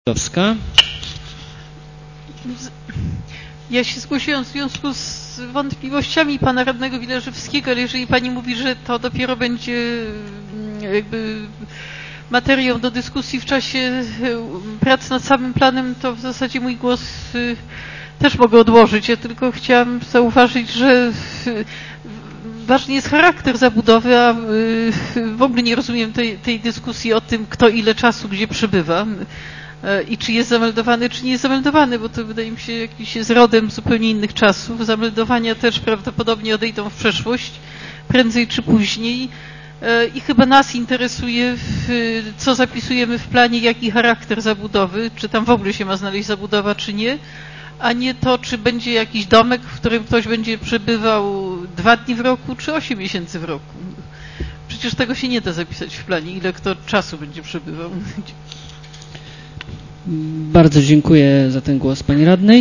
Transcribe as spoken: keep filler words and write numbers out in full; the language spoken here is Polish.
Ja się zgłosiłam w związku z wątpliwościami pana radnego Wilerzewskiego, ale jeżeli pani mówi, że to dopiero będzie jakby materiał do dyskusji w czasie prac nad samym planem, to w zasadzie mój głos też mogę odłożyć. Ja tylko chciałam zauważyć, że ważny jest charakter zabudowy, a w ogóle nie rozumiem tej, tej dyskusji o tym, kto ile czasu gdzie przebywa i czy jest zameldowany, czy nie jest zameldowany, bo to wydaje mi się jakiś jest rodem zupełnie innych czasów. Zameldowania też prawdopodobnie odejdą w przeszłość, prędzej czy później. I chyba nas interesuje, co zapisujemy w planie, jaki charakter zabudowy, czy tam w ogóle się ma znaleźć zabudowa, czy nie, a nie to, czy będzie jakiś domek, w którym ktoś będzie przebywał dwa dni w roku, czy osiem miesięcy w roku. Przecież tego się nie da zapisać w planie, ile kto czasu będzie przebywał. Bardzo dziękuję za ten głos pani radnej.